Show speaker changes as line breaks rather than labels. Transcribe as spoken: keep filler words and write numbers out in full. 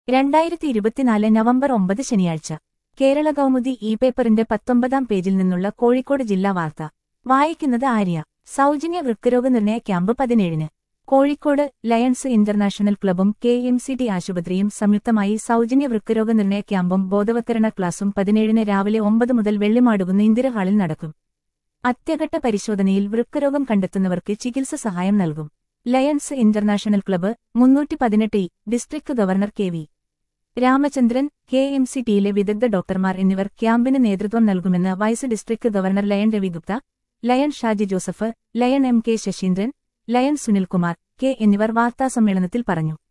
രണ്ടായിരത്തി ഇരുപത്തിനാല് നവംബർ ഒമ്പത് ശനിയാഴ്ച കേരള കൗമുദി ഇ പേപ്പറിന്റെ പത്തൊമ്പതാം പേജിൽ നിന്നുള്ള കോഴിക്കോട് ജില്ലാ വാർത്ത വായിക്കുന്നത് ആര്യ. സൗജന്യ വൃക്കരോഗ നിർണയ ക്യാമ്പ് പതിനേഴിന് കോഴിക്കോട് ലയൺസ് ഇന്റർനാഷണൽ ക്ലബും കെ എം സി ടി ആശുപത്രിയും സംയുക്തമായി സൗജന്യ വൃക്കരോഗ നിർണയ ക്യാമ്പും ബോധവത്കരണ ക്ലാസും പതിനേഴിന് രാവിലെ ഒമ്പത് മുതൽ വെള്ളിമാടുകുന്ന് ഇന്ദിര ഹാളിൽ നടക്കും. അത്യഘട്ട പരിശോധനയിൽ വൃക്കരോഗം കണ്ടെത്തുന്നവർക്ക് ചികിത്സ സഹായം നൽകും. ലയൺസ് ഇന്റർനാഷണൽ ക്ലബ്ബ് മുന്നൂറ്റി പതിനെട്ട് E district governor K V Ramachandran, K M C ടിയിലെ വിദഗ്ധ ഡോക്ടർമാർ എന്നിവർ ക്യാമ്പിന് നേതൃത്വം നൽകുമെന്ന് vice district governor lion Ravigupta, lion Shaji Joseph, lion M K Sasheendran, lion Sunilkumar K എന്നിവർ വാർത്താസമ്മേളനത്തിൽ പറഞ്ഞു.